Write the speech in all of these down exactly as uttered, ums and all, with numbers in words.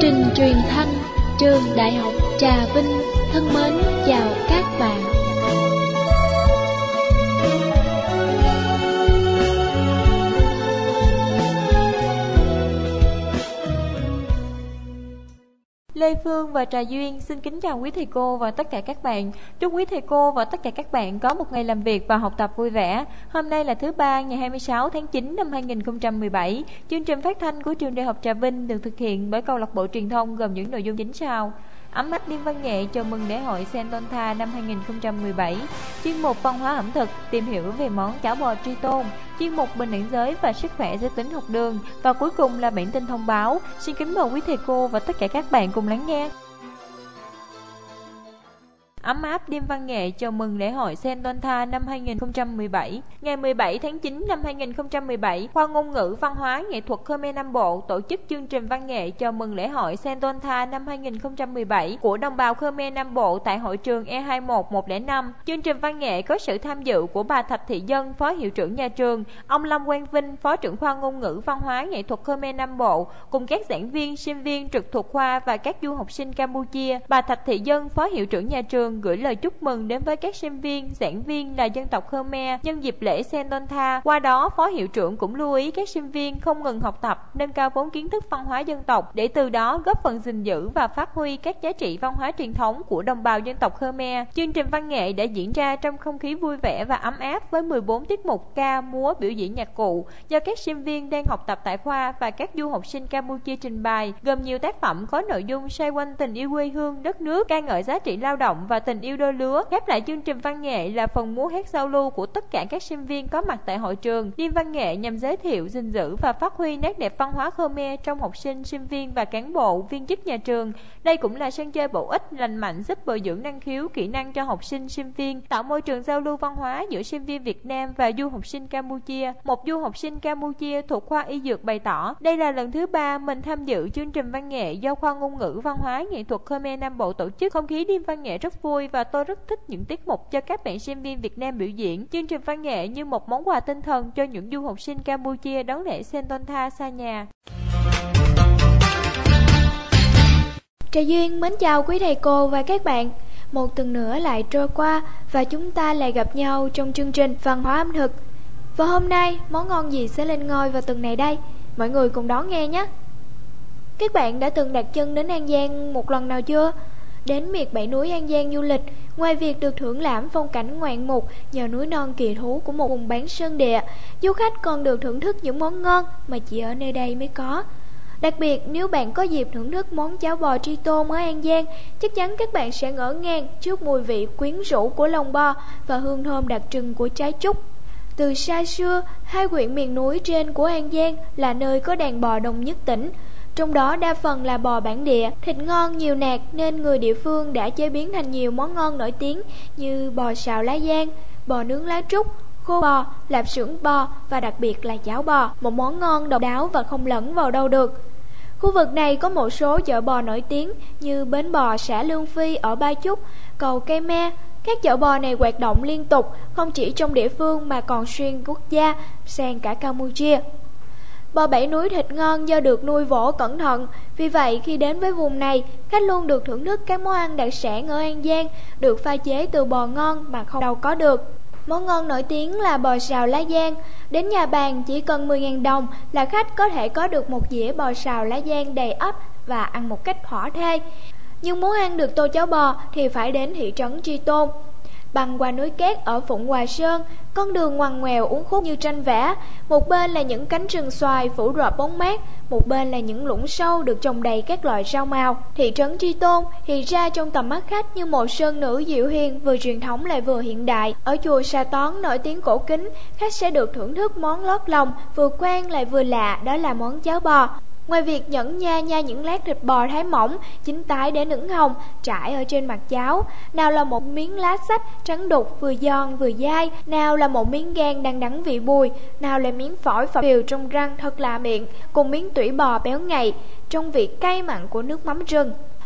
trình truyền thanh trường Đại học Trà Vinh thân mến chào các bạn. Lê Phương và Trà Duyên xin kính chào quý thầy cô và tất cả các bạn. Chúc quý thầy cô và tất cả các bạn có một ngày làm việc và học tập vui vẻ. Hôm nay là thứ ba ngày hai mươi sáu tháng chín năm hai nghìn không trăm mười bảy. Chương trình phát thanh của trường Đại học Trà Vinh được thực hiện bởi câu lạc bộ truyền thông gồm những nội dung chính sau: ấm áp đêm văn nghệ chào mừng lễ hội Sentonta năm hai nghìn không trăm mười bảy, chuyên mục văn hóa ẩm thực tìm hiểu về món cháo bò tri tôn, chuyên mục bình đẳng giới và sức khỏe giới tính học đường, và cuối cùng là bản tin thông báo. Xin kính mời quý thầy cô và tất cả các bạn cùng lắng nghe. Ấm áp đêm văn nghệ chào mừng lễ hội Sentonta năm hai nghìn không trăm mười bảy. Ngày mười bảy tháng chín năm hai nghìn không trăm mười bảy, Khoa Ngôn ngữ Văn hóa Nghệ thuật Khmer Nam Bộ tổ chức chương trình văn nghệ chào mừng lễ hội Sentonta năm hai nghìn không trăm mười bảy của đồng bào Khmer Nam Bộ tại hội trường E hai một một không năm. Chương trình văn nghệ có sự tham dự của bà Thạch Thị Dân, Phó Hiệu trưởng nhà trường, ông Lâm Quang Vinh, Phó trưởng Khoa Ngôn ngữ Văn hóa Nghệ thuật Khmer Nam Bộ, cùng các giảng viên, sinh viên trực thuộc khoa và các du học sinh Campuchia. Bà Thạch Thị Dân, Phó Hiệu trưởng nhà trường, gửi lời chúc mừng đến với các sinh viên, giảng viên là dân tộc Khmer nhân dịp lễ Sentonta. Qua đó, Phó Hiệu trưởng cũng lưu ý các sinh viên không ngừng học tập, nâng cao vốn kiến thức văn hóa dân tộc để từ đó góp phần gìn giữ và phát huy các giá trị văn hóa truyền thống của đồng bào dân tộc Khmer. Chương trình văn nghệ đã diễn ra trong không khí vui vẻ và ấm áp với mười bốn tiết mục ca, múa, biểu diễn nhạc cụ do các sinh viên đang học tập tại khoa và các du học sinh Campuchia trình bày, gồm nhiều tác phẩm có nội dung xoay quanh tình yêu quê hương, đất nước, ca ngợi giá trị lao động và tình yêu đôi lứa. Khép lại chương trình văn nghệ là phần múa hát giao lưu của tất cả các sinh viên có mặt tại hội trường. Đêm văn nghệ nhằm giới thiệu, gìn giữ và phát huy nét đẹp văn hóa Khmer trong học sinh, sinh viên và cán bộ, viên chức nhà trường. Đây cũng là sân chơi bổ ích, lành mạnh giúp bồi dưỡng năng khiếu, kỹ năng cho học sinh, sinh viên, tạo môi trường giao lưu văn hóa giữa sinh viên Việt Nam và du học sinh Campuchia. Một du học sinh Campuchia thuộc khoa y dược bày tỏ, đây là lần thứ ba mình tham dự chương trình văn nghệ do Khoa Ngôn ngữ Văn hóa Nghệ thuật Khmer Nam Bộ tổ chức. Không khí đêm văn nghệ rất vui và tôi rất thích những tiết mục cho các bạn sinh viên Việt Nam biểu diễn. Chương trình văn nghệ như một món quà tinh thần cho những du học sinh Campuchia đón lễ Sentonta xa nhà. Trà Duyên mến chào quý thầy cô và các bạn. Một tuần nữa lại trôi qua và chúng ta lại gặp nhau trong chương trình văn hóa ẩm thực. Và hôm nay món ngon gì sẽ lên ngôi vào tuần này đây? Mọi người cùng đón nghe nhé. Các bạn đã từng đặt chân đến An Giang một lần nào chưa? Đến miệt bảy núi An Giang du lịch, ngoài việc được thưởng lãm phong cảnh ngoạn mục nhờ núi non kỳ thú của một vùng bán sơn địa, du khách còn được thưởng thức những món ngon mà chỉ ở nơi đây mới có. Đặc biệt nếu bạn có dịp thưởng thức món cháo bò tri tôn ở An Giang, chắc chắn các bạn sẽ ngỡ ngàng trước mùi vị quyến rũ của lòng bò và hương thơm đặc trưng của trái trúc. Từ xa xưa, hai huyện miền núi trên của An Giang là nơi có đàn bò đông nhất tỉnh. Trong đó đa phần là bò bản địa, thịt ngon nhiều nạc nên người địa phương đã chế biến thành nhiều món ngon nổi tiếng như bò xào lá giang, bò nướng lá trúc, khô bò, lạp xưởng bò và đặc biệt là cháo bò, một món ngon độc đáo và không lẫn vào đâu được. Khu vực này có một số chợ bò nổi tiếng như bến bò xã Lương Phi ở Ba Chúc, cầu Cây Me. Các chợ bò này hoạt động liên tục, không chỉ trong địa phương mà còn xuyên quốc gia sang cả Campuchia. Bò bảy núi thịt ngon do được nuôi vỗ cẩn thận, vì vậy khi đến với vùng này, khách luôn được thưởng thức các món ăn đặc sản ở An Giang, được pha chế từ bò ngon mà không đâu có được. Món ngon nổi tiếng là bò xào lá giang. Đến nhà bàn chỉ cần mười nghìn đồng là khách có thể có được một dĩa bò xào lá giang đầy ắp và ăn một cách thỏa thê. Nhưng muốn ăn được tô cháo bò thì phải đến thị trấn Tri Tôn. Băng qua núi cát ở Phụng Hòa Sơn, con đường ngoằn ngoèo uốn khúc như tranh vẽ. Một bên là những cánh rừng xoài phủ rợp bóng mát, một bên là những lũng sâu được trồng đầy các loại rau màu. Thị trấn Tri Tôn hiện ra trong tầm mắt khách như một sơn nữ dịu hiền, vừa truyền thống lại vừa hiện đại. Ở chùa Sa Tón nổi tiếng cổ kính, khách sẽ được thưởng thức món lót lòng vừa quen lại vừa lạ, đó là món cháo bò. Ngoài việc nhẫn nha nha những lát thịt bò thái mỏng, chín tái để ửng hồng, trải ở trên mặt cháo, nào là một miếng lá sách trắng đục vừa giòn vừa dai, nào là một miếng gan đang đắng vị bùi, nào là miếng phổi phập phìu trong răng thật lạ miệng, cùng miếng tủy bò béo ngậy, trong vị cay mặn của nước mắm rừng.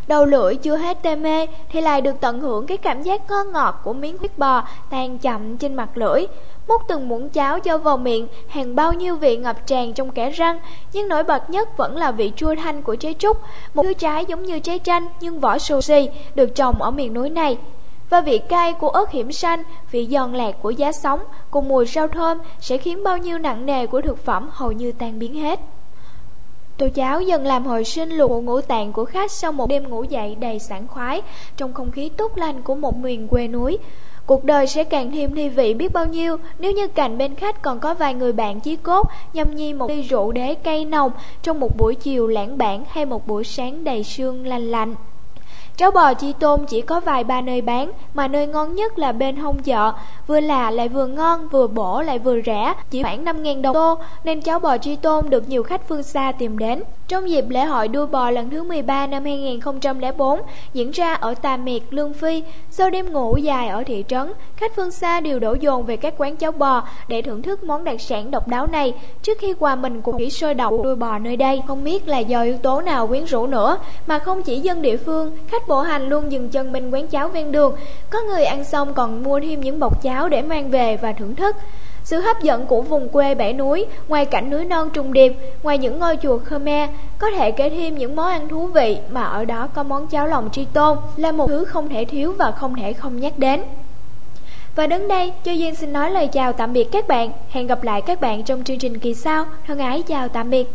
đầu lưỡi chưa hết tê mê thì lại được tận hưởng cái cảm giác ngon ngọt của miếng huyết bò tan chậm trên mặt lưỡi. Múc từng muỗng cháo cho vào miệng, hàng bao nhiêu vị ngập tràn trong kẽ răng, nhưng nổi bật nhất vẫn là vị chua thanh của trái trúc, một thứ trái giống như trái chanh nhưng vỏ xù xì, được trồng ở miền núi này. Và vị cay của ớt hiểm xanh, vị giòn lạt của giá sống cùng mùi rau thơm sẽ khiến bao nhiêu nặng nề của thực phẩm hầu như tan biến hết. Tô cháo dần làm hồi sinh lục bộ ngũ tạng của khách sau một đêm ngủ dậy đầy sảng khoái trong không khí tốt lành của một miền quê núi. Cuộc đời sẽ càng thêm thi vị biết bao nhiêu nếu như cạnh bên khách còn có vài người bạn chí cốt nhâm nhi một ly rượu đế cay nồng trong một buổi chiều lãng đãng hay một buổi sáng đầy sương lành lạnh. Cháo bò chi tôm chỉ có vài ba nơi bán, mà nơi ngon nhất là bên hông chợ, vừa lạ lại vừa ngon, vừa bổ lại vừa rẻ, chỉ khoảng năm nghìn đồng tô, nên cháo bò chi tôm được nhiều khách phương xa tìm đến. Trong dịp lễ hội đua bò lần thứ mười ba năm hai nghìn không trăm lẻ bốn diễn ra ở Tà Miệt, Lương Phi, sau đêm ngủ dài ở thị trấn, khách phương xa đều đổ dồn về các quán cháo bò để thưởng thức món đặc sản độc đáo này trước khi hòa mình cùng khí sôi động đua bò nơi đây. Không biết là do yếu tố nào quyến rũ nữa mà không chỉ dân địa phương, khách bộ hành luôn dừng chân bên quán cháo ven đường, có người ăn xong còn mua thêm những bọc cháo để mang về và thưởng thức. Sự hấp dẫn của vùng quê bãi núi, ngoài cảnh núi non trùng điệp, ngoài những ngôi chùa Khmer, có thể kể thêm những món ăn thú vị mà ở đó có món cháo lòng tri tôn là một thứ không thể thiếu và không thể không nhắc đến. Và đến đây, Cho Duyên xin nói lời chào tạm biệt các bạn. Hẹn gặp lại các bạn trong chương trình kỳ sau. Thân ái chào tạm biệt.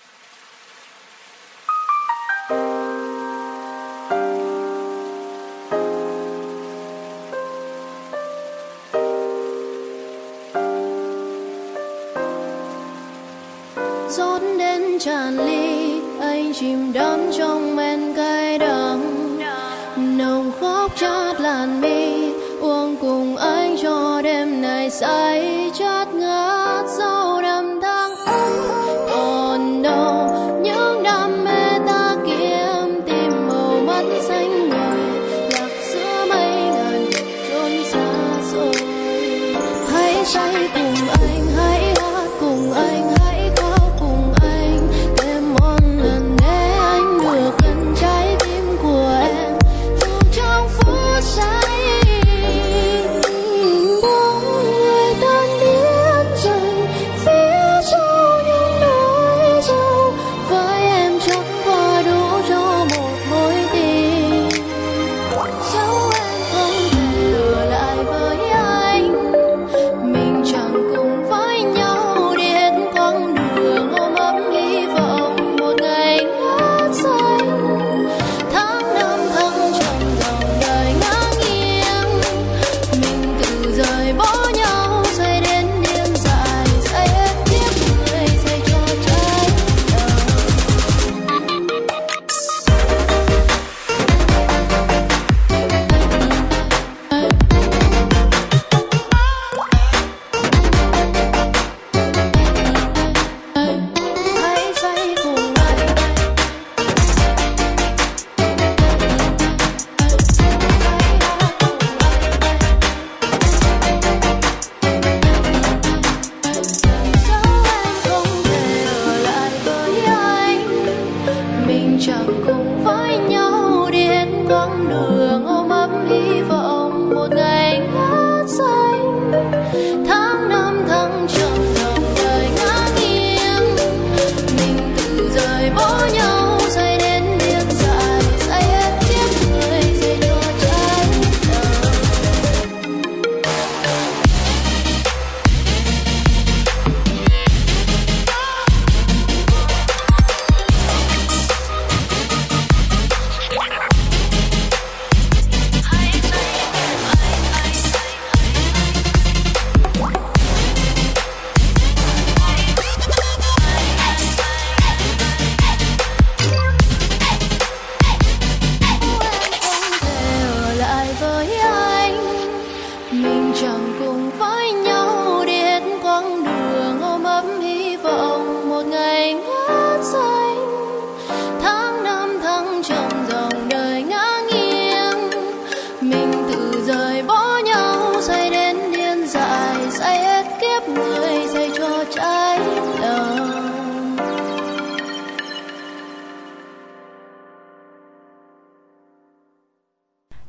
Rót đến tràn ly, anh chìm đắm trong men cay đắng, nồng khóc chát làn mi, uống cùng anh cho đêm này say chát ngát sau năm tháng ấy. Còn đâu những đam mê ta kiếm tìm màu mắt xanh ngời, lạc giữa mây ngàn chốn xa xôi. Hãy say cùng anh, hãy hát cùng anh,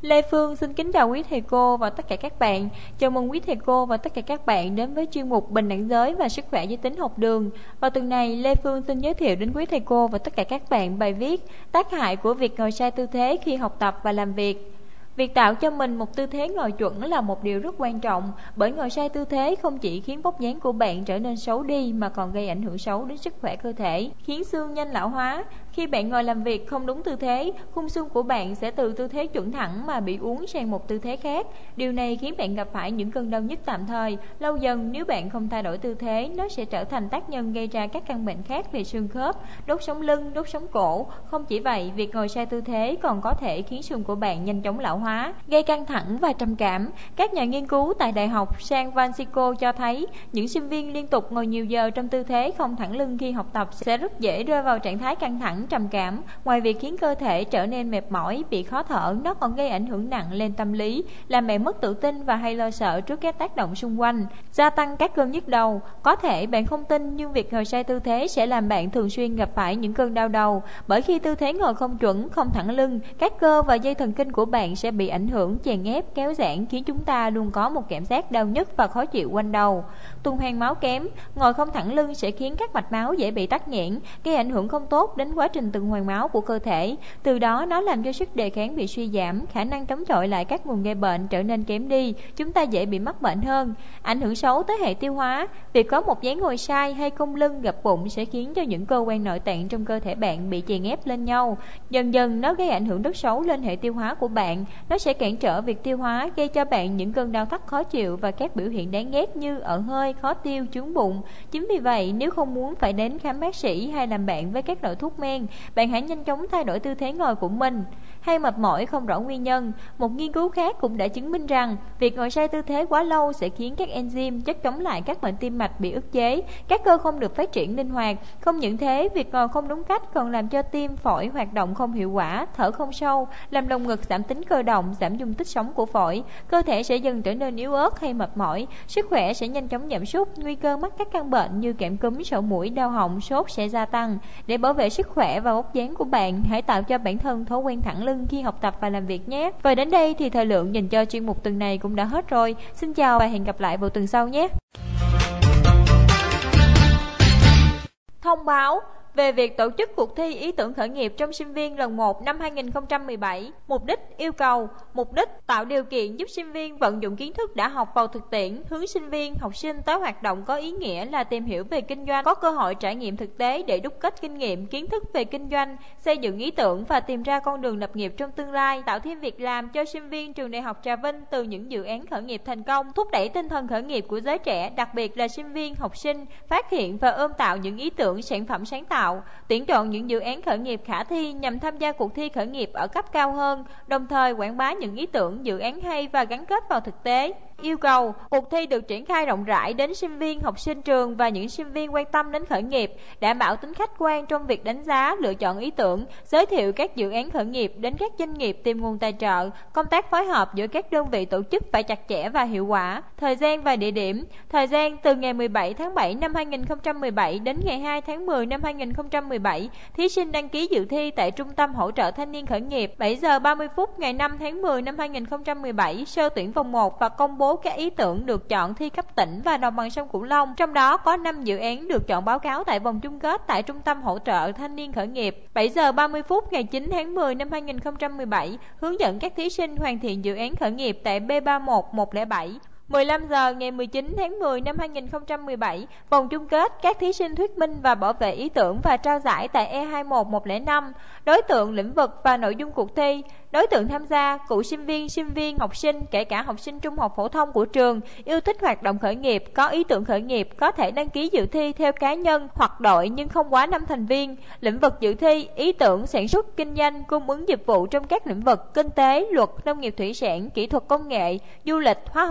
Lê Phương xin kính chào quý thầy cô và tất cả các bạn. Chào mừng quý thầy cô và tất cả các bạn đến với chuyên mục Bình đẳng giới và sức khỏe giới tính học đường. Vào tuần này, Lê Phương xin giới thiệu đến quý thầy cô và tất cả các bạn bài viết Tác hại của việc ngồi sai tư thế khi học tập và làm việc. Việc tạo cho mình một tư thế ngồi chuẩn là một điều rất quan trọng, bởi ngồi sai tư thế không chỉ khiến vóc dáng của bạn trở nên xấu đi mà còn gây ảnh hưởng xấu đến sức khỏe cơ thể, khiến xương nhanh lão hóa. Khi bạn ngồi làm việc không đúng tư thế, khung xương của bạn sẽ từ tư thế chuẩn thẳng mà bị uốn sang một tư thế khác. Điều này khiến bạn gặp phải những cơn đau nhức tạm thời. Lâu dần nếu bạn không thay đổi tư thế, nó sẽ trở thành tác nhân gây ra các căn bệnh khác về xương khớp, đốt sống lưng, đốt sống cổ. Không chỉ vậy, việc ngồi sai tư thế còn có thể khiến xương của bạn nhanh chóng lão hóa, gây căng thẳng và trầm cảm. Các nhà nghiên cứu tại Đại học San Francisco cho thấy những sinh viên liên tục ngồi nhiều giờ trong tư thế không thẳng lưng khi học tập sẽ rất dễ rơi vào trạng thái căng thẳng, trầm cảm. Ngoài việc khiến cơ thể trở nên mệt mỏi, bị khó thở, nó còn gây ảnh hưởng nặng lên tâm lý, làm bạn mất tự tin và hay lo sợ trước các tác động xung quanh, gia tăng các cơn nhức đầu. Có thể bạn không tin, nhưng việc ngồi sai tư thế sẽ làm bạn thường xuyên gặp phải những cơn đau đầu, bởi khi tư thế ngồi không chuẩn, không thẳng lưng, các cơ và dây thần kinh của bạn sẽ bị ảnh hưởng, chèn ép, kéo giãn, khiến chúng ta luôn có một cảm giác đau nhức và khó chịu quanh đầu. Tuần hoàn máu kém, ngồi không thẳng lưng sẽ khiến các mạch máu dễ bị tắc nghẽn, gây ảnh hưởng không tốt đến quá trình tuần hoàn máu của cơ thể. Từ đó nó làm cho sức đề kháng bị suy giảm, khả năng chống chọi lại các nguồn gây bệnh trở nên kém đi, chúng ta dễ bị mắc bệnh hơn. Ảnh hưởng xấu tới hệ tiêu hóa, việc có một dáng ngồi sai hay cong lưng gập bụng sẽ khiến cho những cơ quan nội tạng trong cơ thể bạn bị chèn ép lên nhau. Dần dần nó gây ảnh hưởng rất xấu lên hệ tiêu hóa của bạn, nó sẽ cản trở việc tiêu hóa, gây cho bạn những cơn đau thắt khó chịu và các biểu hiện đáng ghét như ợ hơi, khó tiêu, chướng bụng. Chính vì vậy, nếu không muốn phải đến khám bác sĩ hay làm bạn với các loại thuốc men, bạn hãy nhanh chóng thay đổi tư thế ngồi của mình. Hay mệt mỏi không rõ nguyên nhân, một nghiên cứu khác cũng đã chứng minh rằng việc ngồi sai tư thế quá lâu sẽ khiến các enzyme chất chống lại các bệnh tim mạch bị ức chế, các cơ không được phát triển linh hoạt. Không những thế, việc ngồi không đúng cách còn làm cho tim, phổi hoạt động không hiệu quả, thở không sâu, làm lồng ngực giảm tính cơ động, giảm dung tích sống của phổi, cơ thể sẽ dần trở nên yếu ớt hay mệt mỏi, sức khỏe sẽ nhanh chóng giảm sút, nguy cơ mắc các căn bệnh như cảm cúm, sổ mũi, đau họng, sốt sẽ gia tăng. Để bảo vệ sức khỏe và vóc dáng của bạn, hãy tạo cho bản thân thói quen thẳng lưng khi học tập và làm việc nhé. Và đến đây thì thời lượng dành cho chuyên mục tuần này cũng đã hết rồi. Xin chào và hẹn gặp lại vào tuần sau nhé. Thông báo về việc tổ chức cuộc thi ý tưởng khởi nghiệp trong sinh viên lần một năm hai nghìn không trăm mười bảy. Mục đích, yêu cầu. Mục đích, tạo điều kiện giúp sinh viên vận dụng kiến thức đã học vào thực tiễn, hướng sinh viên, học sinh tới hoạt động có ý nghĩa là tìm hiểu về kinh doanh, có cơ hội trải nghiệm thực tế để đúc kết kinh nghiệm, kiến thức về kinh doanh, xây dựng ý tưởng và tìm ra con đường lập nghiệp trong tương lai, tạo thêm việc làm cho sinh viên trường Đại học Trà Vinh từ những dự án khởi nghiệp thành công, thúc đẩy tinh thần khởi nghiệp của giới trẻ, đặc biệt là sinh viên, học sinh, phát hiện và ươm tạo những ý tưởng, sản phẩm sáng tạo, tuyển chọn những dự án khởi nghiệp khả thi nhằm tham gia cuộc thi khởi nghiệp ở cấp cao hơn, đồng thời quảng bá những ý tưởng, dự án hay và gắn kết vào thực tế. Yêu cầu, cuộc thi được triển khai rộng rãi đến sinh viên, học sinh trường và những sinh viên quan tâm đến khởi nghiệp, đảm bảo tính khách quan trong việc đánh giá, lựa chọn ý tưởng, giới thiệu các dự án khởi nghiệp đến các doanh nghiệp tìm nguồn tài trợ. Công tác phối hợp giữa các đơn vị tổ chức phải chặt chẽ và hiệu quả. Thời gian và địa điểm. Thời gian từ ngày mười bảy tháng bảy năm hai nghìn không trăm mười bảy đến ngày hai tháng mười năm hai nghìn không trăm mười bảy. Thí sinh đăng ký dự thi tại Trung tâm Hỗ trợ Thanh niên khởi nghiệp. bảy giờ ba mươi phút ngày năm tháng mười năm hai nghìn không trăm mười bảy, sơ tuyển vòng một và công bố các ý tưởng được chọn thi cấp tỉnh và đồng bằng sông Cửu Long. Trong đó có năm dự án được chọn báo cáo tại vòng chung kết tại Trung tâm Hỗ trợ Thanh niên khởi nghiệp. bảy giờ ba mươi phút ngày chín tháng mười năm hai nghìn không trăm mười bảy, hướng dẫn các thí sinh hoàn thiện dự án khởi nghiệp tại B ba một một không bảy. mười lăm giờ ngày mười chín tháng mười năm hai nghìn không trăm mười bảy, vòng chung kết, các thí sinh thuyết minh và bảo vệ ý tưởng và trao giải tại E hai một một không năm. Đối tượng, lĩnh vực và nội dung cuộc thi. Đối tượng tham gia, cựu sinh viên, sinh viên, học sinh, kể cả học sinh trung học phổ thông của trường, yêu thích hoạt động khởi nghiệp, có ý tưởng khởi nghiệp, có thể đăng ký dự thi theo cá nhân hoặc đội nhưng không quá năm thành viên. Lĩnh vực dự thi, ý tưởng, sản xuất, kinh doanh, cung ứng dịch vụ trong các lĩnh vực kinh tế, luật, nông nghiệp thủy sản, kỹ thuật công nghệ, du lịch, hóa học ứng dụng,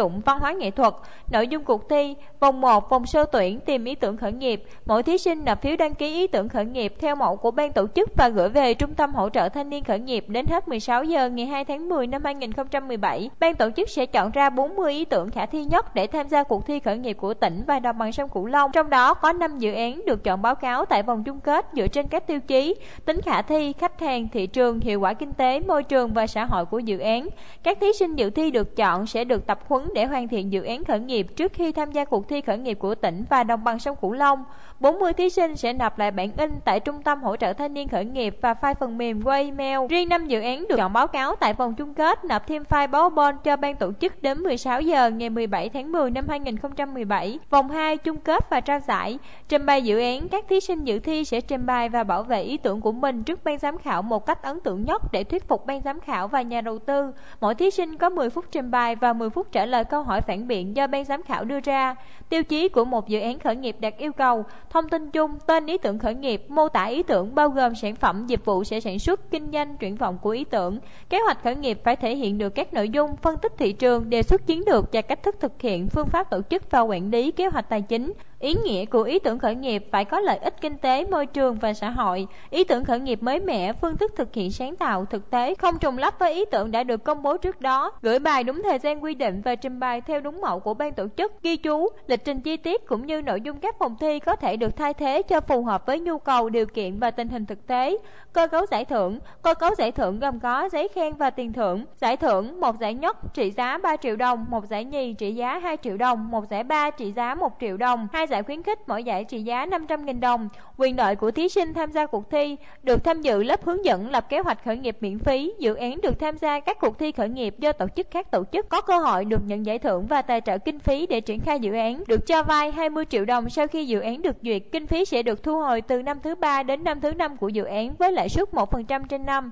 dụng văn hóa nghệ thuật. Nội dung cuộc thi: vòng một, vòng sơ tuyển tìm ý tưởng khởi nghiệp. Mỗi thí sinh nộp phiếu đăng ký ý tưởng khởi nghiệp theo mẫu của ban tổ chức và gửi về Trung tâm Hỗ trợ Thanh niên khởi nghiệp đến hết mười sáu giờ ngày hai tháng mười năm hai nghìn không trăm mười bảy. Ban tổ chức sẽ chọn ra bốn mươi ý tưởng khả thi nhất để tham gia cuộc thi khởi nghiệp của tỉnh và đồng bằng sông Cửu Long. Trong đó có năm dự án được chọn báo cáo tại vòng chung kết dựa trên các tiêu chí: tính khả thi, khách hàng, thị trường, hiệu quả kinh tế, môi trường và xã hội của dự án. Các thí sinh dự thi được chọn sẽ được tập huấn để hoàn thiện dự án khởi nghiệp trước khi tham gia cuộc thi khởi nghiệp của tỉnh và đồng bằng sông Cửu Long. bốn mươi thí sinh sẽ nộp lại bản in tại Trung tâm Hỗ trợ Thanh niên khởi nghiệp và file phần mềm qua email. Riêng năm dự án được chọn báo cáo tại vòng chung kết nộp thêm file PowerPoint cho ban tổ chức đến mười sáu giờ ngày mười bảy tháng mười năm hai nghìn không trăm mười bảy. Vòng hai, chung kết và trao giải. Trình bày dự án, các thí sinh dự thi sẽ trình bày và bảo vệ ý tưởng của mình trước ban giám khảo một cách ấn tượng nhất để thuyết phục ban giám khảo và nhà đầu tư. Mỗi thí sinh có mười phút trình bày và mười phút trả lời câu hỏi phản biện do ban giám khảo đưa ra. Tiêu chí của một dự án khởi nghiệp đạt yêu cầu: thông tin chung, tên ý tưởng khởi nghiệp, mô tả ý tưởng bao gồm sản phẩm, dịch vụ sẽ sản xuất, kinh doanh, triển vọng của ý tưởng. Kế hoạch khởi nghiệp phải thể hiện được các nội dung phân tích thị trường, đề xuất chiến lược và cách thức thực hiện, phương pháp tổ chức và quản lý, kế hoạch tài chính. Ý nghĩa của ý tưởng khởi nghiệp phải có lợi ích kinh tế, môi trường và xã hội. Ý tưởng khởi nghiệp mới mẻ, phương thức thực hiện sáng tạo, thực tế, không trùng lắp với ý tưởng đã được công bố trước đó. Gửi bài đúng thời gian quy định và trình bày theo đúng mẫu của ban tổ chức. Ghi chú, lịch trình chi tiết cũng như nội dung các phòng thi có thể được thay thế cho phù hợp với nhu cầu, điều kiện và tình hình thực tế. Cơ cấu giải thưởng. Cơ cấu giải thưởng gồm có giấy khen và tiền thưởng. Giải thưởng: một giải nhất trị giá ba triệu đồng, một giải nhì trị giá hai triệu đồng, một giải ba trị giá một triệu đồng, hai giải khuyến khích mỗi giải trị giá năm trăm nghìn đồng. Quyền lợi của thí sinh tham gia cuộc thi: được tham dự lớp hướng dẫn lập kế hoạch khởi nghiệp miễn phí, dự án được tham gia các cuộc thi khởi nghiệp do tổ chức khác tổ chức, có cơ hội được nhận giải thưởng và tài trợ kinh phí để triển khai dự án, được cho vay hai mươi triệu đồng sau khi dự án được duyệt. Kinh phí sẽ được thu hồi từ năm thứ ba đến năm thứ năm của dự án với lãi suất một phần trăm trên năm.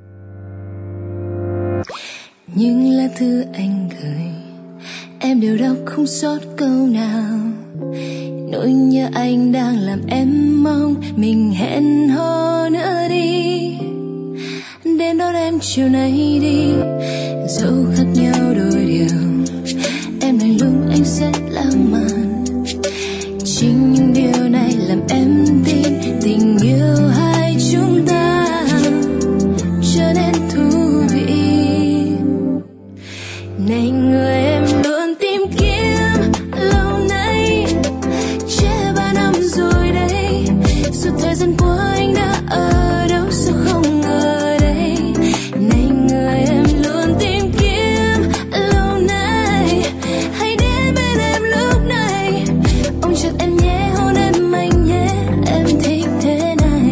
Những lá thư anh gửi em đều đọc không sót câu nào. Nỗi nhớ anh đang làm em mong mình hẹn hò nữa đi, đến đón em chiều nay đi. Dẫu khác nhau đôi điều, em lạnh lùng anh sẽ lãng mạn. Chính những điều này làm em tin tình yêu hai chúng ta trở nên thú vị. Này người em luôn tìm kiếm lâu nay, che ba năm rồi đây. Suốt thời gian qua anh đã ở đâu sao không ngờ đây. Này người em luôn tìm kiếm lâu nay, hãy đến bên em lúc này. Ôm chặt em nhé, hôn em anh nhé, em thích thế này.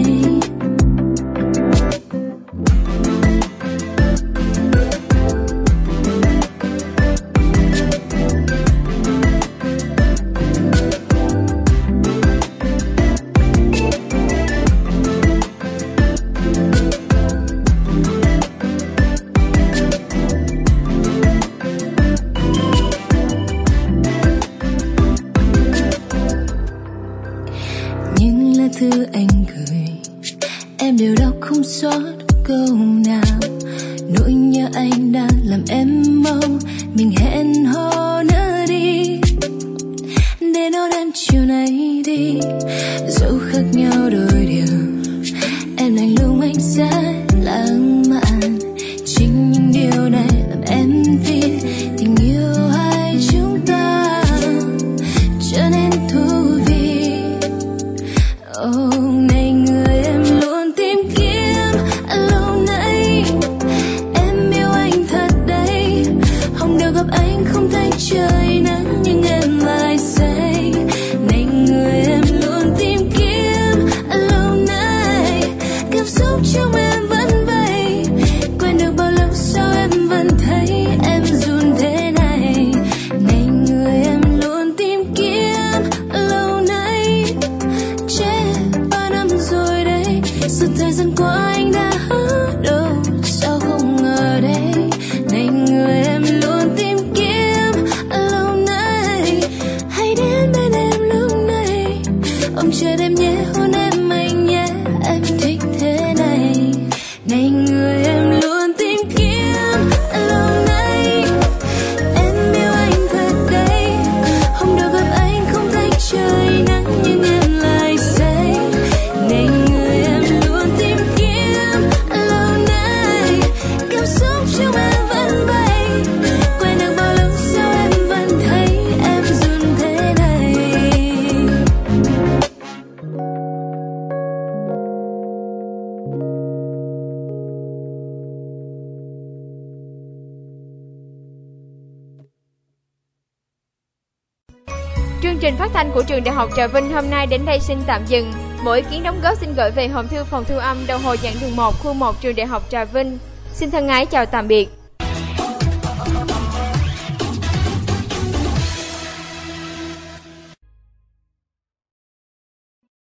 Những lá thư anh gửi em đều đọc không sót câu nào. Nỗi nhớ anh đang làm em mong mình hẹn hò nữa đi, để đón em chiều nay đi. Dẫu khác nhau đôi điều, em lạnh lùng anh sẽ lãng mạn. Chính những điều này làm em tin tình yêu hai chúng ta trở nên thú vị. Oh, này người em luôn tìm kiếm lâu nay, em yêu anh thật đấy. Hôm nào gặp anh không thấy trời nắng nhưng em lại say. Này người em luôn tìm kiếm lâu nay, cảm xúc trong em vẫn vậy. Quên được bao lâu sao em vẫn thấy em run thế này. Này người em luôn tìm kiếm lâu nay, che ba năm rồi đây. Suốt thời gian qua anh đã ở đâu sao không ngờ đây. Này người em luôn tìm kiếm lâu nay, hãy đến bên em lúc này. Ôm chặt em nhé, hôn em anh nhé, em thích thế này. Chương trình phát thanh của trường Đại học Trà Vinh hôm nay đến đây xin tạm dừng. Mỗi ý kiến đóng góp xin gửi về hòm thư phòng thu âm đầu hồi giảng đường một khu một trường Đại học Trà Vinh. Xin thân ái chào tạm biệt.